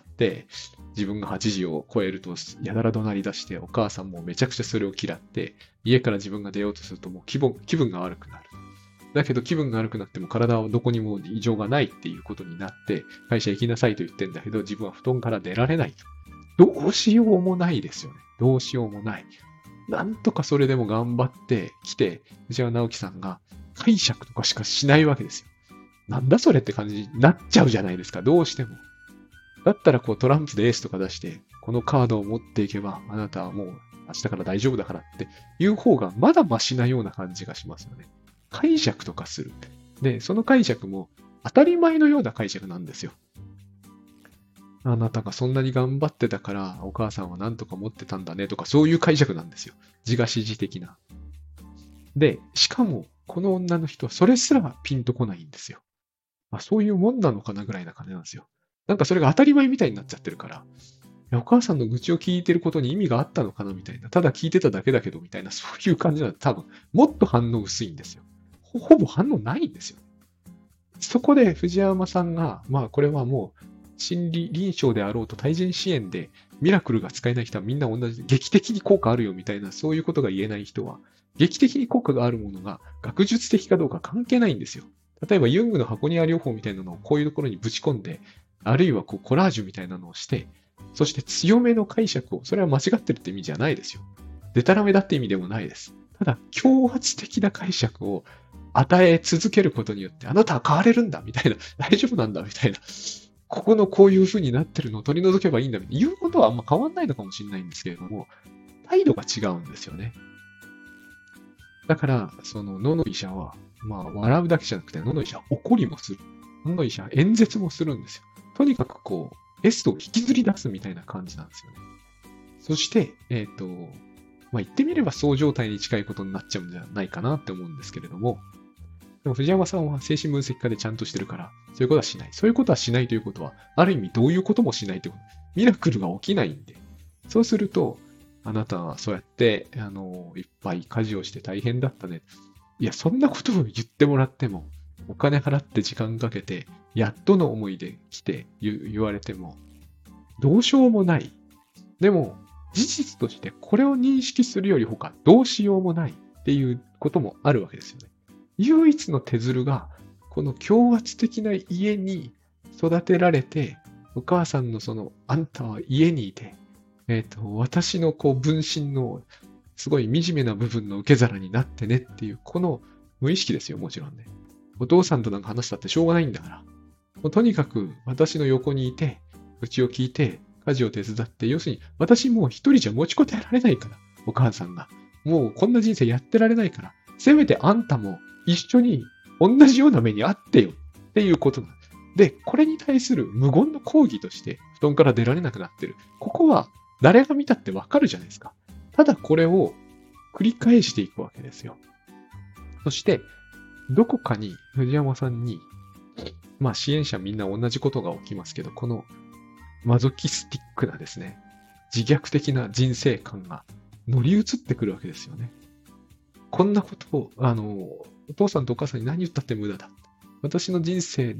自分がはちじを超えるとやたら怒鳴り出して、お母さんもめちゃくちゃそれを嫌って、家から自分が出ようとするともう気分気分が悪くなる。だけど気分が悪くなっても体はどこにも異常がないっていうことになって、会社行きなさいと言ってんだけど、自分は布団から出られないと。どうしようもないですよね。どうしようもない。なんとかそれでも頑張ってきて、藤原直樹さんが解釈とかしかしないわけですよ。なんだそれって感じになっちゃうじゃないですか、どうしても。だったらこうトランプでエースとか出して、このカードを持っていけば、あなたはもう明日から大丈夫だからっていう方がまだマシなような感じがしますよね。解釈とかする。で、その解釈も当たり前のような解釈なんですよ。あなたがそんなに頑張ってたからお母さんは何とか持ってたんだねとかそういう解釈なんですよ。自我指示的な。で、しかもこの女の人はそれすらピンとこないんですよ。あ、そういうもんなのかなぐらいな感じなんですよ。なんかそれが当たり前みたいになっちゃってるから、お母さんの愚痴を聞いてることに意味があったのかなみたいな、ただ聞いてただけだけどみたいな、そういう感じなので多分、もっと反応薄いんですよ。ほほぼ反応ないんですよ。そこで藤山さんが、まあこれはもう、心理臨床であろうと対人支援でミラクルが使えない人はみんな同じ、劇的に効果あるよみたいな、そういうことが言えない人は、劇的に効果があるものが学術的かどうか関係ないんですよ。例えばユングの箱庭療法みたいなのをこういうところにぶち込んで、あるいはこうコラージュみたいなのをして、そして強めの解釈を、それは間違ってるって意味じゃないですよ。でたらめだって意味でもないです。ただ、強圧的な解釈を与え続けることによって、あなたは変われるんだみたいな、大丈夫なんだみたいな、ここのこういう風になってるのを取り除けばいいんだみたいな、言うことはあんま変わんないのかもしれないんですけれども、態度が違うんですよね。だから、その、野の医者は、まあ、笑うだけじゃなくて、野の医者は怒りもする。野の医者は演説もするんですよ。とにかくこう、エストを引きずり出すみたいな感じなんですよね。そして、えっと、まあ、言ってみればそう状態に近いことになっちゃうんじゃないかなって思うんですけれども、でも藤山さんは精神分析家でちゃんとしてるから、そういうことはしない。そういうことはしないということは、ある意味どういうこともしないということ。ミラクルが起きないんで。そうすると、あなたはそうやって、あの、いっぱい家事をして大変だったね。いや、そんなことを言ってもらっても、お金払って時間かけて、やっとの思いで来て言言われても、どうしようもない。でも、事実としてこれを認識するより他どうしようもないっていうこともあるわけですよね。唯一の手づるが、この強圧的な家に育てられて、お母さんのその、あんたは家にいて、えっと、私のこう分身のすごい惨めな部分の受け皿になってねっていう、この無意識ですよ、もちろんね。お父さんとなんか話したってしょうがないんだから。もうとにかく私の横にいて、愚痴を聞いて、家事を手伝って、要するに私もう一人じゃ持ちこたえられないから、お母さんが。もうこんな人生やってられないから、せめてあんたも一緒に同じような目にあってよっていうことなんです。で、これに対する無言の抗議として布団から出られなくなってる。ここは誰が見たってわかるじゃないですか。ただこれを繰り返していくわけですよ。そして、どこかに藤山さんに、まあ支援者みんな同じことが起きますけど、このマゾキスティックなですね、自虐的な人生観が乗り移ってくるわけですよね。こんなことを、あの、お父さんとお母さんに何言ったって無駄だ。私の人生で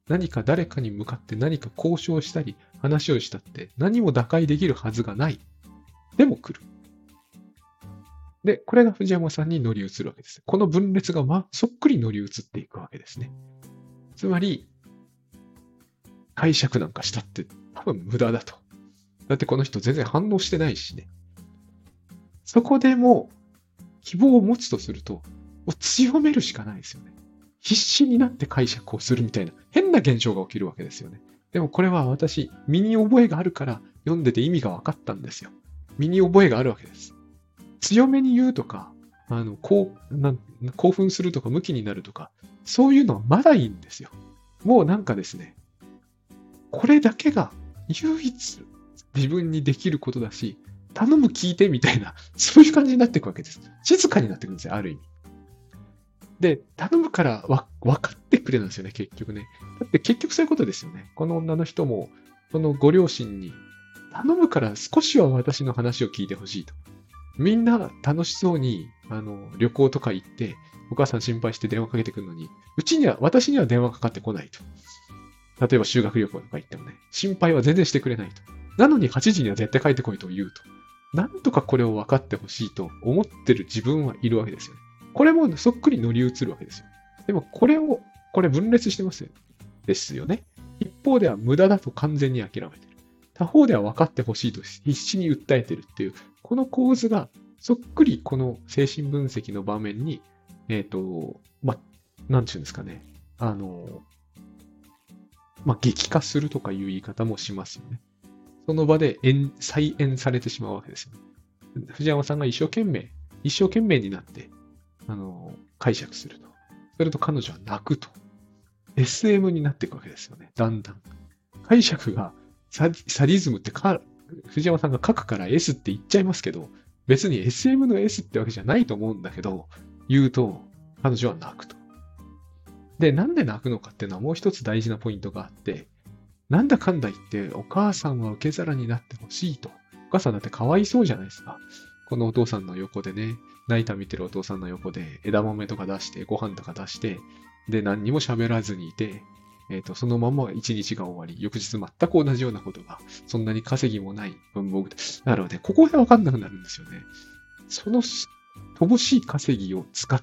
何か誰かに向かって何か交渉したり話をしたって何も打開できるはずがない。でも来る。で、これが藤山さんに乗り移るわけです。この分裂が、ま、そっくり乗り移っていくわけですね。つまり、解釈なんかしたって多分無駄だと。だってこの人全然反応してないしね。そこでも希望を持つとすると、もう強めるしかないですよね。必死になって解釈をするみたいな変な現象が起きるわけですよね。でもこれは私、身に覚えがあるから読んでて意味が分かったんですよ。身に覚えがあるわけです。強めに言うとか、あの、こう、なん興奮するとか、向きになるとか、そういうのはまだいいんですよ。もうなんかですね、これだけが唯一自分にできることだし、頼む聞いてみたいな、そういう感じになっていくわけです。静かになっていくんですよ、ある意味。で、頼むからわ分かってくれなんですよね、結局ね。だって結局そういうことですよね。この女の人も、このご両親に、頼むから少しは私の話を聞いてほしいと。みんな楽しそうにあの旅行とか行って、お母さん心配して電話かけてくるのに、うちには、私には電話かかってこないと。例えば修学旅行とか行ってもね、心配は全然してくれないと。なのにはちじには絶対帰ってこいと言うと。なんとかこれを分かってほしいと思ってる自分はいるわけですよね。これもそっくり乗り移るわけですよ。でもこれを、これ分裂してますよ。ですよね。一方では無駄だと完全に諦めてる。他方では分かってほしいと必死に訴えてるっていう、この構図がそっくりこの精神分析の場面に、えっと、ま、なんていうんですかね。あの、ま、激化するとかいう言い方もしますよね。その場で再演されてしまうわけですよ。藤山さんが一生懸命、一生懸命になって、あの、解釈すると。すると彼女は泣くと。エスエム になっていくわけですよね。だんだん。解釈がササディズムってか、藤山さんが書くから S って言っちゃいますけど、別に エスエム の S ってわけじゃないと思うんだけど、言うと、彼女は泣くと。で、なんで泣くのかっていうのはもう一つ大事なポイントがあって、なんだかんだ言って、お母さんは受け皿になってほしいと。お母さんだってかわいそうじゃないですか。このお父さんの横でね、泣いた見てるお父さんの横で枝豆とか出して、ご飯とか出して、で、何にも喋らずにいて、えっと、そのまま一日が終わり、翌日全く同じようなことが、そんなに稼ぎもない文房具で。なので、ここでわかんなくなるんですよね。その乏しい稼ぎを使って、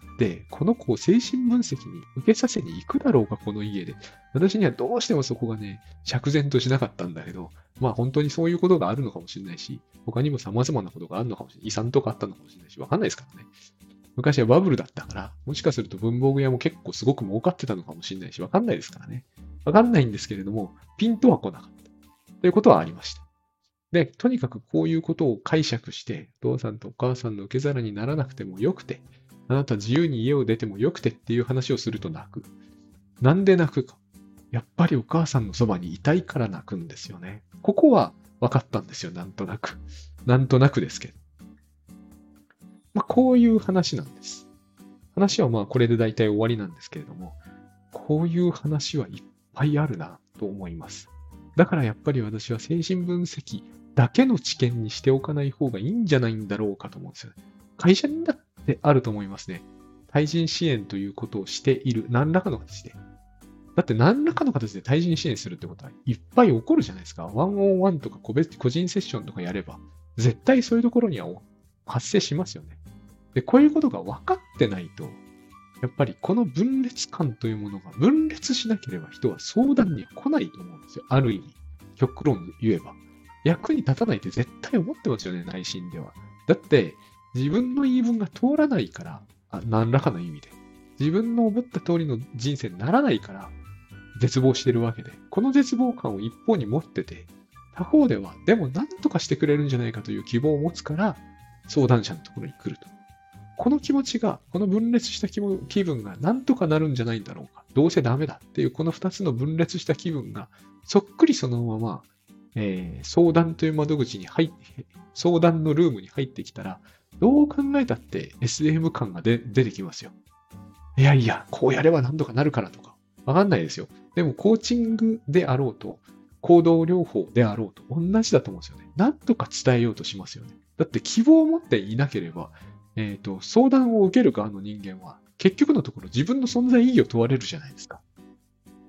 この子を精神分析に受けさせに行くだろうか、この家で。私にはどうしてもそこがね、釈然としなかったんだけど、まあ本当にそういうことがあるのかもしれないし、他にも様々なことがあるのかもしれない。遺産とかあったのかもしれないし、わかんないですからね。昔はバブルだったから、もしかすると文房具屋も結構すごく儲かってたのかもしれないし、わかんないですからね。わかんないんですけれども、ピンとは来なかった。ということはありました。で、とにかくこういうことを解釈して、お父さんとお母さんの受け皿にならなくてもよくて、あなた自由に家を出てもよくてっていう話をすると泣く。なんで泣くか。やっぱりお母さんのそばにいたいから泣くんですよね。ここは分かったんですよ、なんとなく。なんとなくですけど。まあ、こういう話なんです。話はまあこれで大体終わりなんですけれども、こういう話はいっぱいあるなと思います。だからやっぱり私は精神分析だけの知見にしておかない方がいいんじゃないんだろうかと思うんですよね。会社にだってあると思いますね。対人支援ということをしている。何らかの形で。だって何らかの形で対人支援するってことはいっぱい起こるじゃないですか。ワンオンワンとか個別、個人セッションとかやれば、絶対そういうところには発生しますよね。で、こういうことが分かってないと、やっぱりこの分裂感というものが分裂しなければ人は相談には来ないと思うんですよ。ある意味。極論言えば。役に立たないって絶対思ってますよね、内心では。だって、自分の言い分が通らないから、あ何らかの意味で。自分の思った通りの人生にならないから、絶望してるわけで。この絶望感を一方に持ってて、他方では、でも何とかしてくれるんじゃないかという希望を持つから、相談者のところに来ると。この気持ちが、この分裂した気分が何とかなるんじゃないんだろうか。どうせダメだっていうこの二つの分裂した気分がそっくりそのまま、えー、相談という窓口に入って、相談のルームに入ってきたら、どう考えたって エスエム 感が出てきますよ。いやいや、こうやれば何とかなるからとか。わかんないですよ。でもコーチングであろうと、行動療法であろうと同じだと思うんですよね。何とか伝えようとしますよね。だって希望を持っていなければ、えっと、相談を受ける側の人間は、結局のところ自分の存在意義を問われるじゃないですか。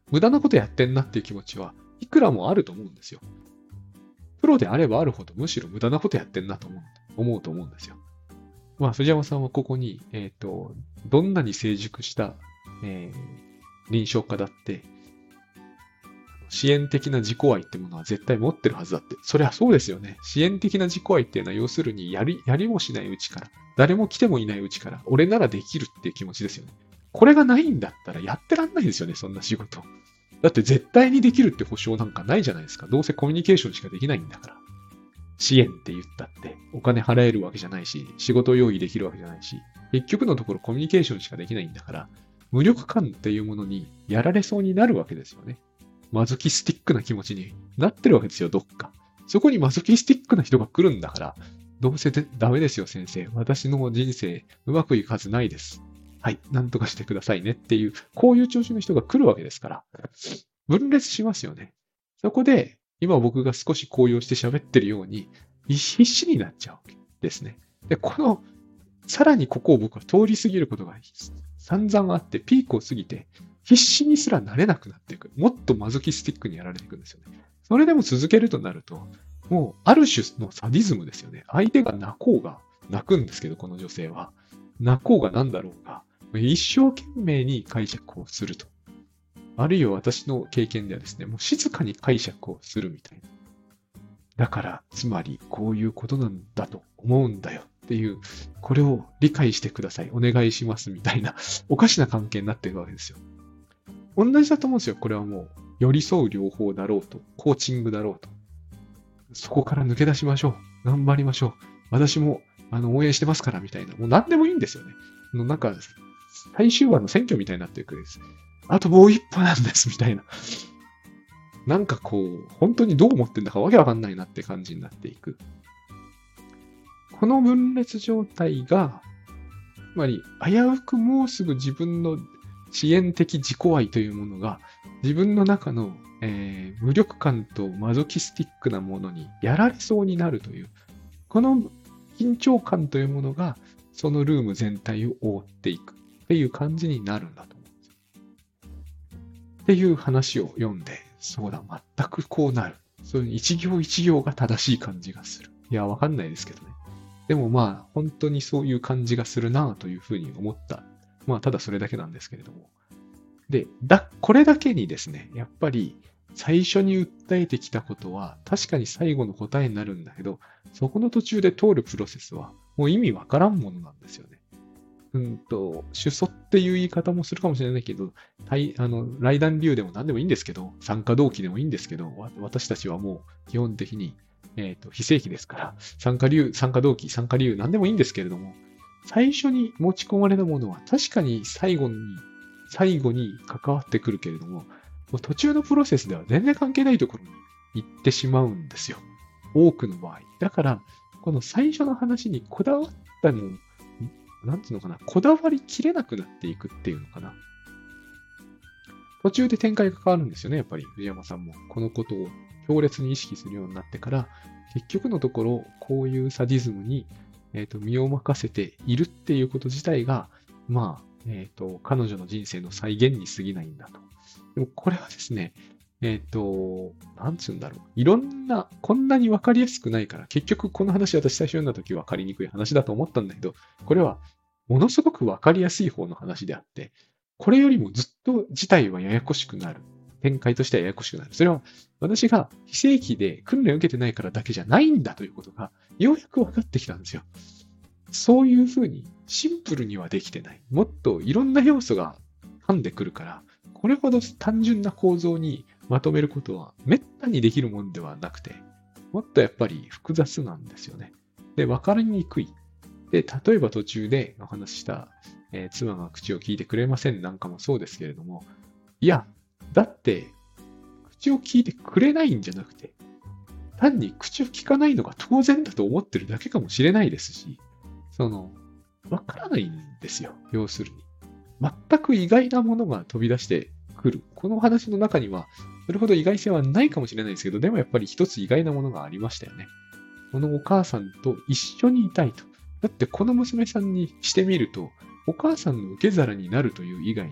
無駄なことやってんなっていう気持ちはいくらもあると思うんですよ。プロであればあるほどむしろ無駄なことやってんなと思う思うと思うんですよ。まあ、藤山さんはここに、えっと、どんなに成熟した、えー、臨床家だって、支援的な自己愛ってものは絶対持ってるはずだって。そりゃそうですよね。支援的な自己愛っていうのは要するにやり、やりもしないうちから、誰も来てもいないうちから、俺ならできるっていう気持ちですよね。これがないんだったらやってらんないですよね、そんな仕事。だって絶対にできるって保証なんかないじゃないですか。どうせコミュニケーションしかできないんだから。支援って言ったってお金払えるわけじゃないし、仕事を用意できるわけじゃないし、結局のところコミュニケーションしかできないんだから、無力感っていうものにやられそうになるわけですよね。マゾキスティックな気持ちになってるわけですよ、どっか。そこにマゾキスティックな人が来るんだから、どうせでダメですよ、先生。私の人生うまくいくはずないです。はい、なんとかしてくださいねっていう、こういう調子の人が来るわけですから、分裂しますよね。そこで、今僕が少し高揚して喋ってるように、必死になっちゃうわけですね。で、この、さらにここを僕は通り過ぎることが散々あって、ピークを過ぎて、必死にすらなれなくなっていく。もっとマゾキスティックにやられていくんですよね。それでも続けるとなると、もうある種のサディズムですよね。相手が泣こうが、泣くんですけど、この女性は。泣こうが何だろうが、一生懸命に解釈をすると。あるいは私の経験ではですね、もう静かに解釈をするみたいな。だから、つまりこういうことなんだと思うんだよっていう、これを理解してください。お願いしますみたいな、おかしな関係になっているわけですよ。同じだと思うんですよ。これはもう、寄り添う療法だろうと、コーチングだろうと。そこから抜け出しましょう。頑張りましょう。私も、あの、応援してますから、みたいな。もう何でもいいんですよね。のなんか、最終話の選挙みたいになっていくんです。あともう一歩なんです、みたいな。なんかこう、本当にどう思ってんだかわけわかんないなって感じになっていく。この分裂状態が、つまり、危うくもうすぐ自分の支援的自己愛というものが、自分の中の、えー、無力感とマゾキスティックなものにやられそうになるという、この緊張感というものが、そのルーム全体を覆っていくっていう感じになるんだと思うんですよ。っていう話を読んで、そうだ、全くこうなる。そういう一行一行が正しい感じがする。いや、わかんないですけどね。でもまあ、本当にそういう感じがするなというふうに思った。まあ、ただそれだけなんですけれども。で、だ、これだけにですね、やっぱり最初に訴えてきたことは、確かに最後の答えになるんだけど、そこの途中で通るプロセスは、もう意味わからんものなんですよね。うんと、主訴っていう言い方もするかもしれないけど、対あの、雷弾流でも何でもいいんですけど、参加動機でもいいんですけど、私たちはもう基本的に、えっと、非正規ですから、参加理由、参加動機、参加理由、何でもいいんですけれども、最初に持ち込まれたものは確かに最後に、最後に関わってくるけれども、もう途中のプロセスでは全然関係ないところに行ってしまうんですよ。多くの場合。だから、この最初の話にこだわったのを、なんつうのかな、こだわりきれなくなっていくっていうのかな。途中で展開が変わるんですよね、やっぱり藤山さんも。このことを強烈に意識するようになってから、結局のところ、こういうサディズムに、えーと、身を任せているっていうこと自体が、まあ、えっと、彼女の人生の再現に過ぎないんだと。でもこれはですね、えっと、なんつうんだろう。いろんな、こんなにわかりやすくないから、結局この話私最初読んだ時わかりにくい話だと思ったんだけど、これはものすごくわかりやすい方の話であって、これよりもずっと事態はややこしくなる。展開としてはややこしくなる。それは私が非正規で訓練を受けてないからだけじゃないんだということが、ようやく分かってきたんですよ。そういうふうにシンプルにはできてない。もっといろんな要素が噛んでくるから、これほど単純な構造にまとめることはめったにできるものではなくて、もっとやっぱり複雑なんですよね。で、分かりにくい。で、例えば途中でお話しした、えー、妻が口を聞いてくれませんなんかもそうですけれども、いや、だって、口を聞いてくれないんじゃなくて、単に口を聞かないのが当然だと思ってるだけかもしれないですし、その、わからないんですよ。要するに。全く意外なものが飛び出してくる。この話の中には、それほど意外性はないかもしれないですけど、でもやっぱり一つ意外なものがありましたよね。このお母さんと一緒にいたいと。だってこの娘さんにしてみると、お母さんの受け皿になるという以外に、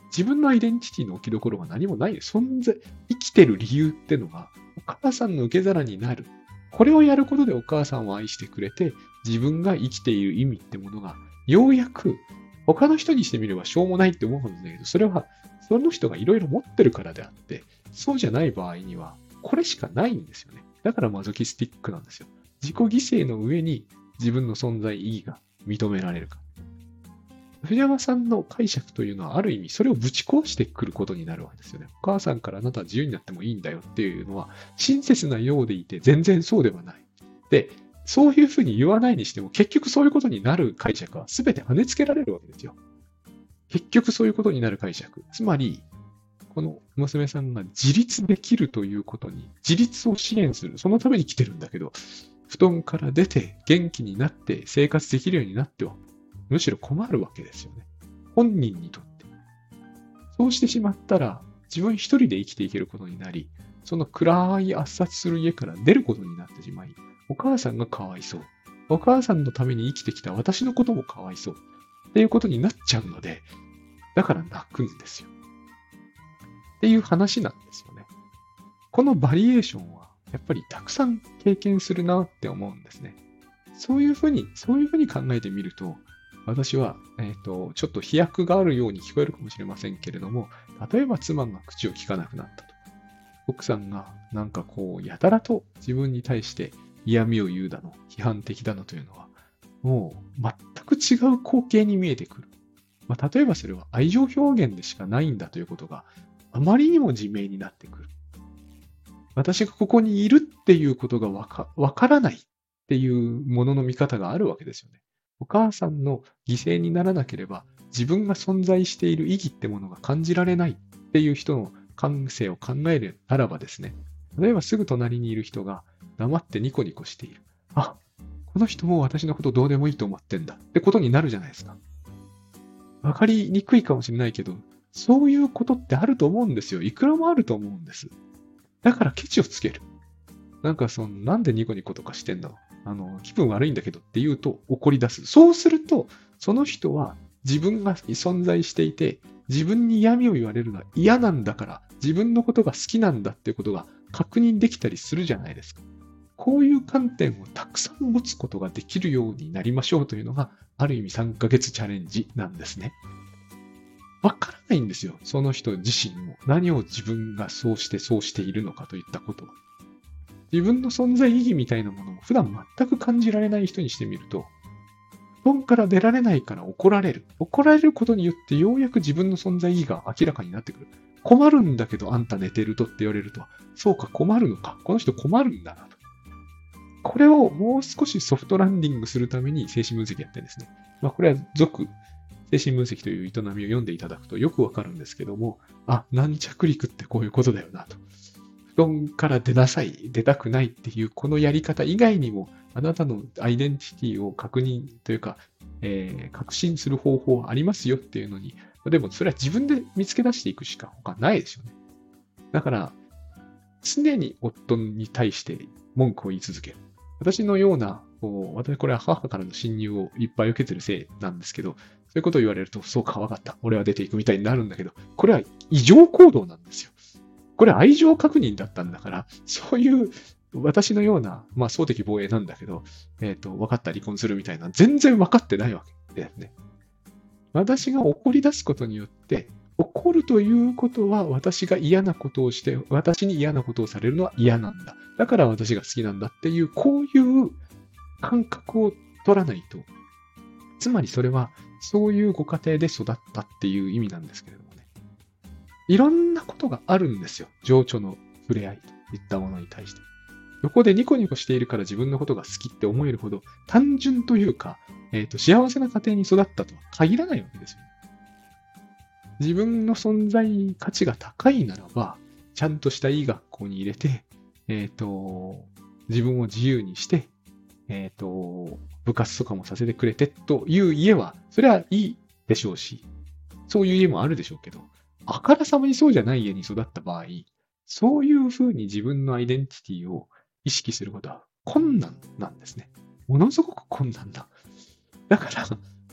自分のアイデンティティの置きどころは何もない。存在、生きてる理由ってのが、お母さんの受け皿になる。これをやることでお母さんを愛してくれて、自分が生きている意味ってものが、ようやく、他の人にしてみればしょうもないって思うかもしれないけど、それは、その人がいろいろ持ってるからであって、そうじゃない場合には、これしかないんですよね。だからマゾキスティックなんですよ。自己犠牲の上に自分の存在意義が認められるか。藤山さんの解釈というのはある意味それをぶち壊してくることになるわけですよね。お母さんからあなたは自由になってもいいんだよっていうのは親切なようでいて全然そうではない。で、そういうふうに言わないにしても結局そういうことになる解釈は全て跳ねつけられるわけですよ。結局そういうことになる解釈。つまり、この娘さんが自立できるということに自立を支援する。そのために来てるんだけど、布団から出て元気になって生活できるようになってはむしろ困るわけですよね。本人にとって。そうしてしまったら、自分一人で生きていけることになり、その暗い圧殺する家から出ることになってしまい、お母さんがかわいそう。お母さんのために生きてきた私のこともかわいそう。っていうことになっちゃうので、だから泣くんですよ。っていう話なんですよね。このバリエーションは、やっぱりたくさん経験するなって思うんですね。そういうふうに、そういうふうに考えてみると、私は、えっと、ちょっと飛躍があるように聞こえるかもしれませんけれども、例えば妻が口を聞かなくなったと。奥さんがなんかこう、やたらと自分に対して嫌味を言うだの、批判的だのというのは、もう全く違う光景に見えてくる。まあ、例えばそれは愛情表現でしかないんだということがあまりにも自明になってくる。私がここにいるっていうことがわか、わからないっていうものの見方があるわけですよね。お母さんの犠牲にならなければ自分が存在している意義ってものが感じられないっていう人の感性を考えるならばですね、例えばすぐ隣にいる人が黙ってニコニコしている。あ、この人も私のことどうでもいいと思ってんだってことになるじゃないですか。わかりにくいかもしれないけど、そういうことってあると思うんですよ。いくらもあると思うんです。だからケチをつける。なんかその、なんでニコニコとかしてんだろう。あの、気分悪いんだけどって言うと怒り出す。そうすると、その人は自分が存在していて、自分に嫌味を言われるのは嫌なんだから、自分のことが好きなんだっていうことが確認できたりするじゃないですか。こういう観点をたくさん持つことができるようになりましょうというのが、ある意味さんかげつチャレンジなんですね。わからないんですよ。その人自身も。何を自分がそうしてそうしているのかといったことは。自分の存在意義みたいなものを普段全く感じられない人にしてみると、布団から出られないから怒られる。怒られることによってようやく自分の存在意義が明らかになってくる。困るんだけどあんた寝てるとって言われると、そうか困るのか。この人困るんだなと。これをもう少しソフトランディングするために精神分析やってるんですね。まあこれは俗、精神分析という営みを読んでいただくとよくわかるんですけども、あ、軟着陸ってこういうことだよなと。布団から出なさい、出たくないっていうこのやり方以外にも、あなたのアイデンティティを確認というか、えー、確信する方法はありますよっていうのに、でもそれは自分で見つけ出していくしか他ないですよね。だから、常に夫に対して文句を言い続ける。私のような、こう私これは母からの侵入をいっぱい受けてるせいなんですけど、そういうことを言われると、そうか、わかった。俺は出ていくみたいになるんだけど、これは異常行動なんですよ。これ愛情確認だったんだから、そういう私のような、まあ、総的防衛なんだけど、えっと、分かった離婚するみたいな、全然分かってないわけですね。私が怒り出すことによって、怒るということは私が嫌なことをして、私に嫌なことをされるのは嫌なんだ。だから私が好きなんだっていう、こういう感覚を取らないと、つまりそれは、そういうご家庭で育ったっていう意味なんですけれどもね。いろんなことがあるんですよ。情緒の触れ合いといったものに対して。横でニコニコしているから自分のことが好きって思えるほど、単純というか、えっと、幸せな家庭に育ったとは限らないわけですよ。自分の存在価値が高いならば、ちゃんとしたいい学校に入れて、えっと、自分を自由にして、えっと、部活とかもさせてくれてという家は、それはいいでしょうし、そういう家もあるでしょうけど、あからさまにそうじゃない家に育った場合、そういうふうに自分のアイデンティティを意識することは困難なんですね。ものすごく困難だ。だから、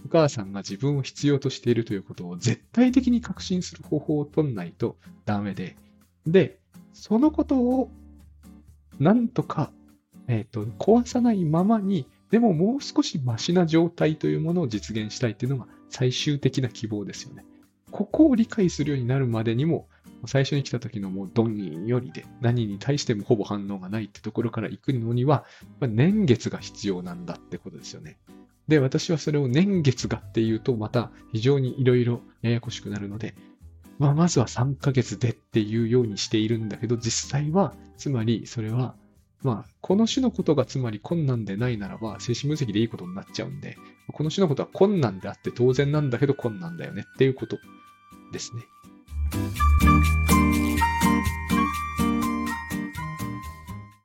お母さんが自分を必要としているということを絶対的に確信する方法を取んないとダメで、で、そのことをなんとか、えっと、壊さないままに、でももう少しマシな状態というものを実現したいっていうのが最終的な希望ですよね。ここを理解するようになるまでにも、最初に来た時のもうどんよりで、何に対してもほぼ反応がないってところから行くのには、やっぱ年月が必要なんだってことですよね。で、私はそれを年月がっていうと、また非常にいろいろややこしくなるので、まあ、まずはさんかげつでっていうようにしているんだけど、実際は、つまりそれは、まあ、この種のことがつまり困難でないならば、精神分析でいいことになっちゃうんで、この種のことは困難であって当然なんだけど困難だよねっていうことですね。